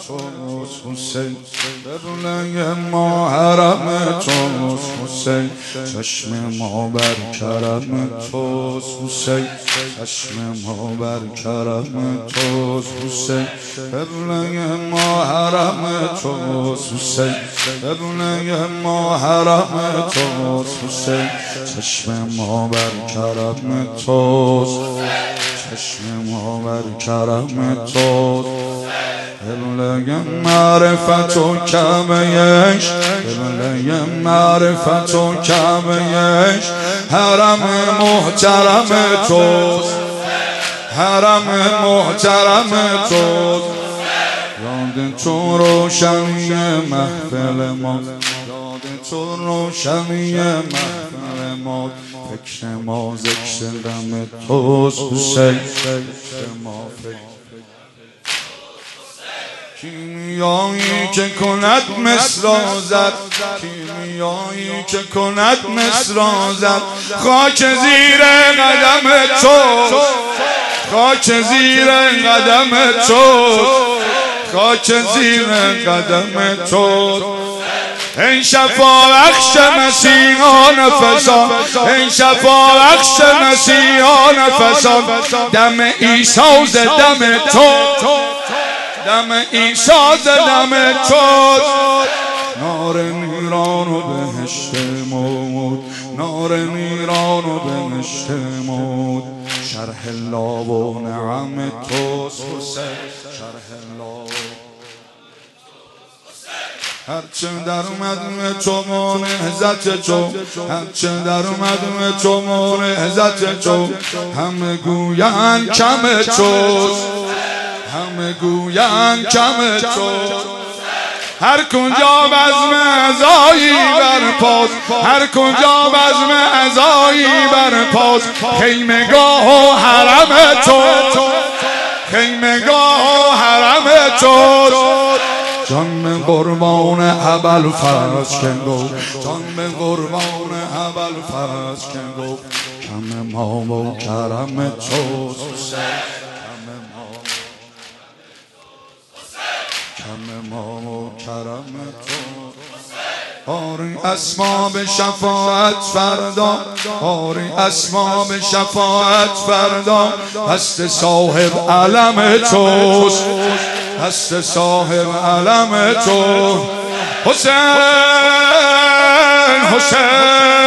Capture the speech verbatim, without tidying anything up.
توست حسین، قبله ما حرم توست حسین، چشم ما بر کرم توست حسین، چشم ما بر کرم توست حسین، قبله ما حرم توست حسین، قبله ما حرم توست حسین، چشم ما بر کرم توست، چشم ما بر کرم توست، قبله معرفت و کعبه‌اش، قبله معرفت و کعبه‌اش، حرم محترم توست، حرم محترم توست، یاد تو روشنی محفل ما، یاد تو روشنی محفل ما، فکر ما ذکر دم توست حسین، فکر ما فکر کیمیایی که کند مصر آزد، کیمیایی که کند مصر آزد، خاک زیر قدم تو، خاک زیر قدم تو، خاک زیر قدم تو، ای شفا بخش مسیحان فسان، ای شفا بخش مسیحان فسان، دم عیسی ز دم تو، دم عیسی ز دم تو، نار نیران و بهشت موت، نار نیران و بهشت موت، شرح الله و نعم توست حسین، شرح الله هرچه در مدم تو منهزت تو، هرچه در مدم تو منهزت تو، همه گویند کم توست، همه گویند کم توست، هر کجا بزم عزایی برپاست، هر کجا بزم عزایی برپاست، خیمگاه و حرم تو، خیمگاه و حرم تو، جان به قربان ابوالفضل کن گفت، جان به قربان ابوالفضل کن گفت، کم ما و کرم توست حسین، کم ما و کرم توست، آری اسباب شفاعت فردا، آری اسباب شفاعت فردا، هست صاحب علم توست، هست صاحب علم تو حسین، حسین